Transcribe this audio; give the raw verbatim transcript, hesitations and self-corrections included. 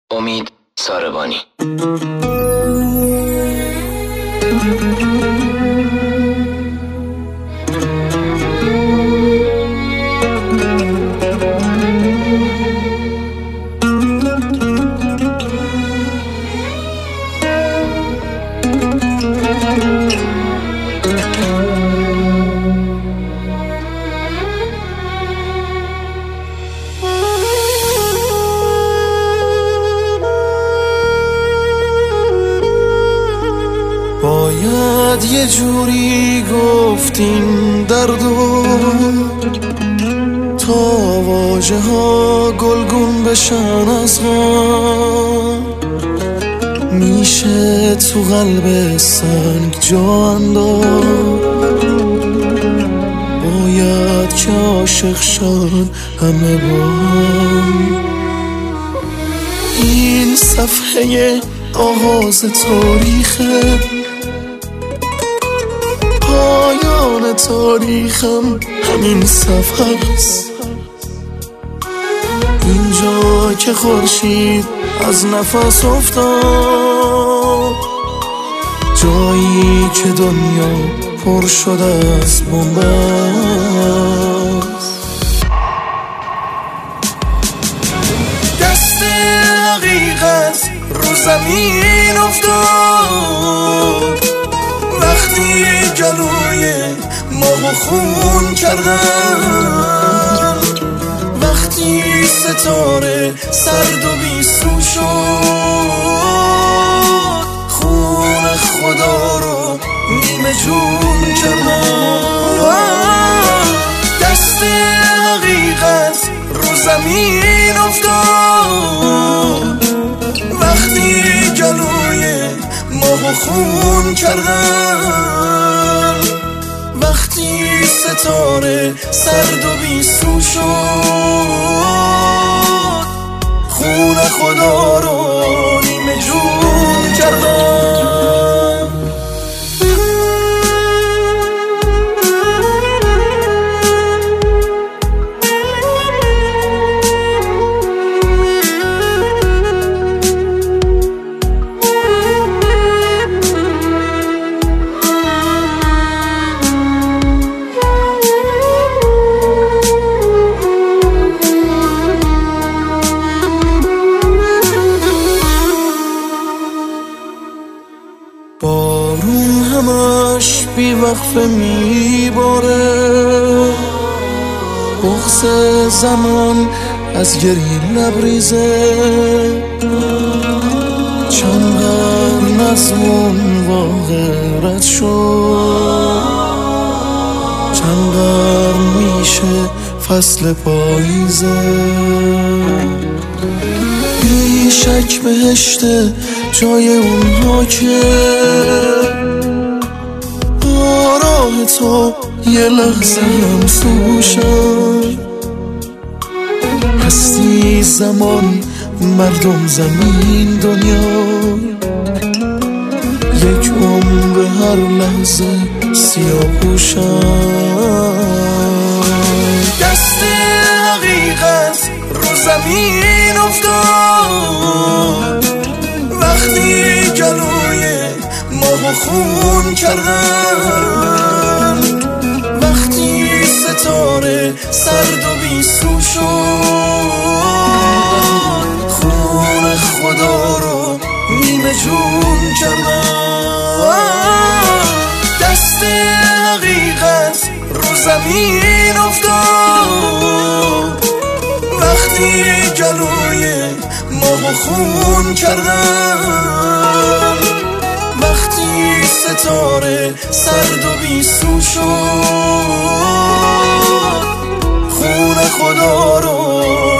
امید ساربانی. باید یه جوری گفتیم دردو تا واژه ها گلگون بشن از غم، میشه تو قلب سنگ جا انداخت. باید که عاشق شن همه با هم. این صفحه آغاز تاریخه، پایان تاریخم همین صفحه است. اینجا که خورشید از نفس افتاد، جایی که دنیا پر شده از بمب است. دست حقیقت رو زمین افتاد وقتی جلوی ما خون کردن، وقتی ستاره سرد و بیسو شد، خون خدا رو نیمه جون کردن. دست حقیقت رو زمین افتاد وقتی جلوی ما خون کردن، وقتی ستاره سرد و بیسو شد، خون خدا رو نیمه جون کردن. بارون همش بی وقفه میباره، بغض زمان از گریه لبریزه. چند قرن از اون واقع رد شد، چند قرن میشه فصل پاییزه. بی شک بهشته جای اونها که با راه تو یه لحظه هم سوشن. هستی زمان مردم زمین دنیا، یک عمر هر لحظه سیاه پوشن. دست حقیقت رو زمین افتاد وقتی جلوی ما خون کردن، وقتی ستاره سرد و بیسو شد، خون خدا رو نیمه جون کردن. دست حقیقت رو زمین افتاد وقتی جلوی ما خون کردن، وقتی ستاره سرد و بیسو شد، خون خدا رو